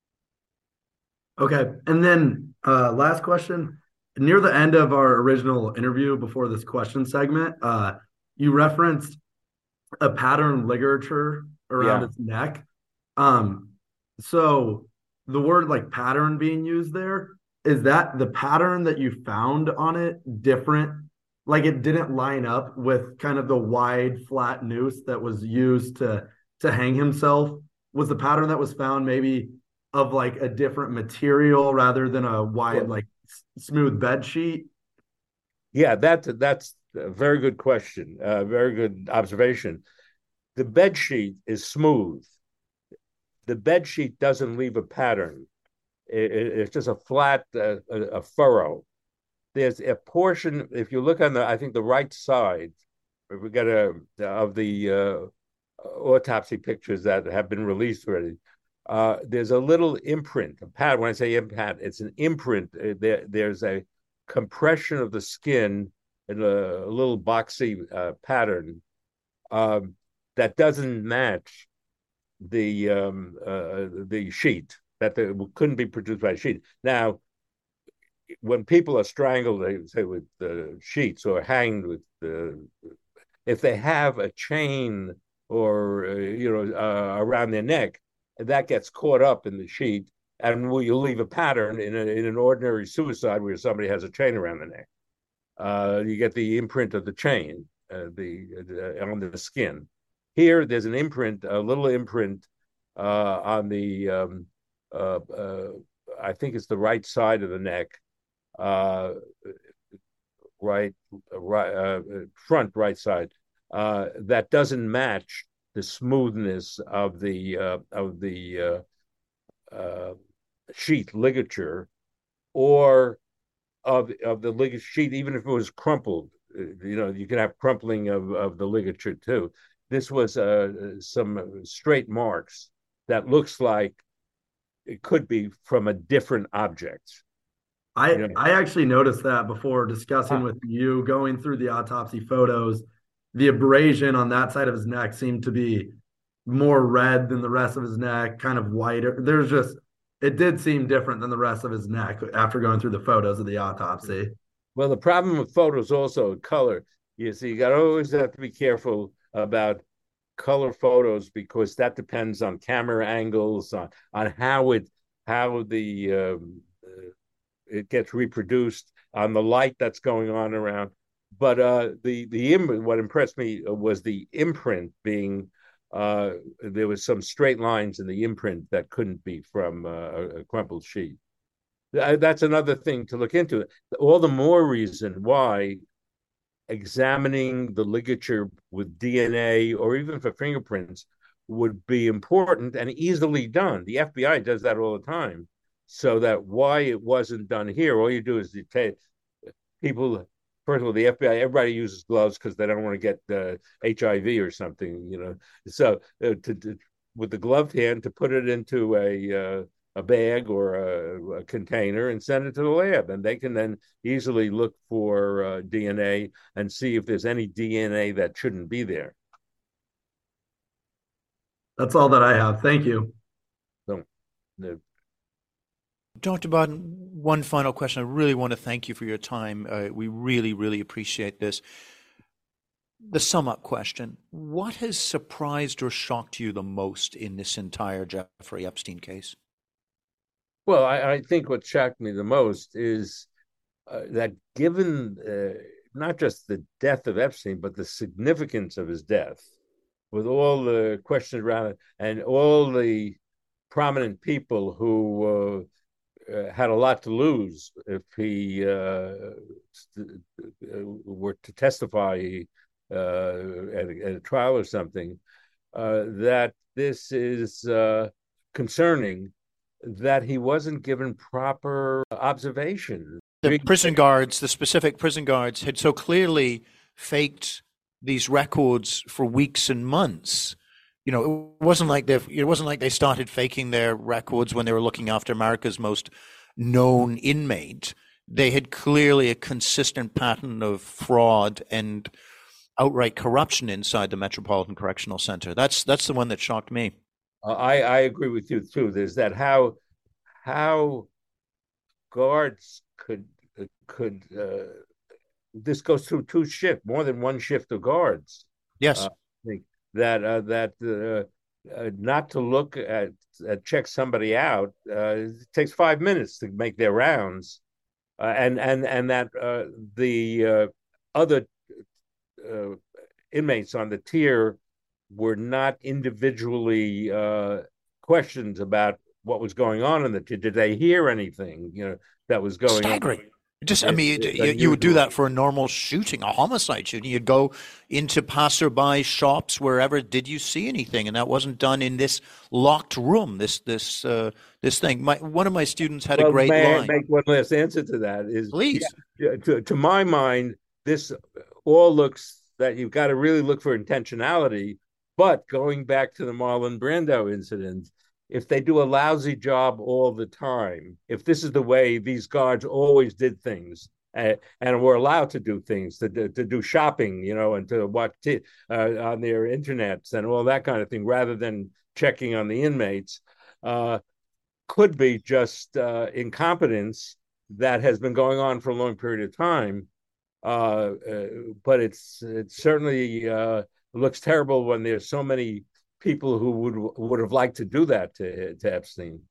Okay, and then uh, last question. Near the end of our original interview, before this question segment, uh, you referenced a pattern ligature around Yeah. its neck. Um, so the word like pattern being used there, is that the pattern that you found on it different? Like it didn't line up with kind of the wide flat noose that was used to to hang himself? Was the pattern that was found maybe of like a different material rather than a wide, Well, like s- smooth bed sheet? yeah, that that's a very good question. Uh, very good observation. The bed sheet is smooth. The bed sheet doesn't leave a pattern. It, it, it's just a flat uh, a, a furrow. There's a portion. If you look on the, I think the right side, if we got a of the uh, autopsy pictures that have been released already. Uh, there's a little imprint, a pad. When I say imprint, it's an imprint. Uh, There, there's a compression of the skin in a, a little boxy uh, pattern um, that doesn't match the um, uh, the sheet that the, couldn't be produced by a sheet. Now, when people are strangled, they say with the sheets or hanged with the, if they have a chain or uh, you know uh, around their neck, that gets caught up in the sheet, and will you leave a pattern in, a, in an ordinary suicide where somebody has a chain around the neck. Uh, you get the imprint of the chain, uh, the uh, on the skin. Here, there's an imprint, a little imprint uh, on the, um, uh, uh, I think it's the right side of the neck, uh, right, right, uh, front right side. Uh, that doesn't match the smoothness of the uh, of the uh, uh, sheet ligature, or of of the ligature sheet, even if it was crumpled. You know, you can have crumpling of, of the ligature too. This was uh, some straight marks that looks like it could be from a different object. I, You know, I actually noticed that before discussing uh, with you, going through the autopsy photos. The abrasion on that side of his neck seemed to be more red than the rest of his neck, kind of whiter. There's just, it did seem different than the rest of his neck after going through the photos of the autopsy. Well, the problem with photos also color. You see, you got to always have to be careful about color photos because that depends on camera angles, on on how it how the um, uh, it gets reproduced, on the light that's going on around. But uh, the the what impressed me was the imprint being. Uh, there was some straight lines in the imprint that couldn't be from uh, a crumpled sheet. That's another thing to look into. All the more reason why examining the ligature with D N A or even for fingerprints would be important and easily done. The F B I does that all the time. So that why it wasn't done here, all you do is you take people. First of all, the F B I, everybody uses gloves because they don't want to get uh, H I V or something, you know. So uh, to, to with the gloved hand to put it into a uh, a bag or a, a container and send it to the lab, and they can then easily look for uh, D N A and see if there's any D N A that shouldn't be there. That's all that I have. Thank you. So, uh, Doctor Baden, one final question. I really want to thank you for your time. Uh, we really, really appreciate this. The sum up question: what has surprised or shocked you the most in this entire Jeffrey Epstein case? Well, I, I think what shocked me the most is uh, that given uh, not just the death of Epstein, but the significance of his death, with all the questions around it and all the prominent people who uh, uh, had a lot to lose if he uh, were to testify uh, at, a, at a trial or something, uh, that this is uh, concerning, that he wasn't given proper observation. The prison guards, the specific prison guards, had so clearly faked these records for weeks and months. You know, it wasn't like they it wasn't like they started faking their records when they were looking after America's most known inmate. They had clearly a consistent pattern of fraud and outright corruption inside the Metropolitan Correctional Center. That's that's the one that shocked me. Uh, I, I agree with you too. There's that how how guards could could uh, this goes through two shifts, more than one shift of guards. Yes, uh, I think that uh, that uh, uh, not to look at, at check somebody out uh, it takes five minutes to make their rounds, uh, and and and that uh, the uh, other uh, inmates on the tier were not individually uh, questioned about what was going on in the tier. Did they hear anything, you know, that was going staggering. on? Just, I mean, you, you would do that for a normal shooting, a homicide shooting. You'd go into passerby shops, wherever. Did you see anything? And that wasn't done in this locked room. This, this, uh, this thing. My one of my students had well, a great may line. I make one last answer to that? Is please? Yeah, to, to my mind, this all looks that you've got to really look for intentionality. But going back to the Marlon Brando incident, if they do a lousy job all the time, if this is the way these guards always did things, uh, and were allowed to do things, to, to, to do shopping, you know, and to watch t- uh, on their internets and all that kind of thing, rather than checking on the inmates, uh, could be just uh, incompetence that has been going on for a long period of time. Uh, uh, but it's it's certainly uh, looks terrible when there's so many people who would would have liked to do that to, to Epstein.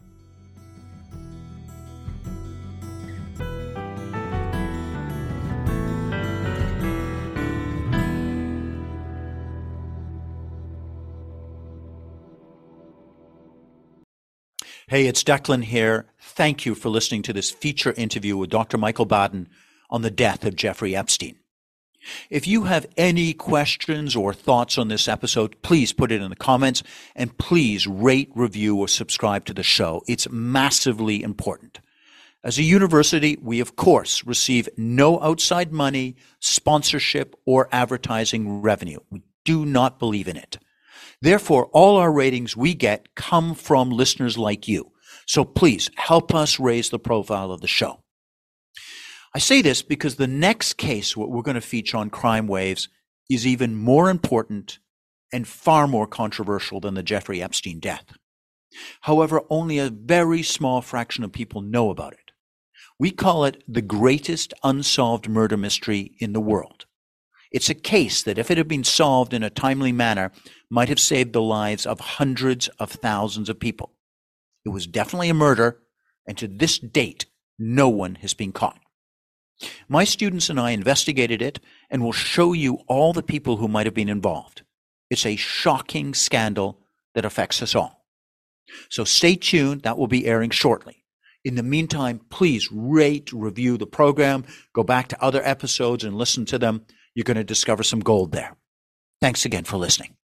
Hey, it's Declan here. Thank you for listening to this feature interview with Doctor Michael Baden on the death of Jeffrey Epstein. If you have any questions or thoughts on this episode, please put it in the comments, and please rate, review, or subscribe to the show. It's massively important. As a university, we of course receive no outside money, sponsorship, or advertising revenue. We do not believe in it. Therefore, all our ratings we get come from listeners like you. So please help us raise the profile of the show. I say this because the next case, what we're going to feature on Crime Waves, is even more important and far more controversial than the Jeffrey Epstein death. However, only a very small fraction of people know about it. We call it the greatest unsolved murder mystery in the world. It's a case that, if it had been solved in a timely manner, might have saved the lives of hundreds of thousands of people. It was definitely a murder, and to this date, no one has been caught. My students and I investigated it and will show you all the people who might have been involved. It's a shocking scandal that affects us all. So stay tuned. That will be airing shortly. In the meantime, please rate, review the program, go back to other episodes and listen to them. You're going to discover some gold there. Thanks again for listening.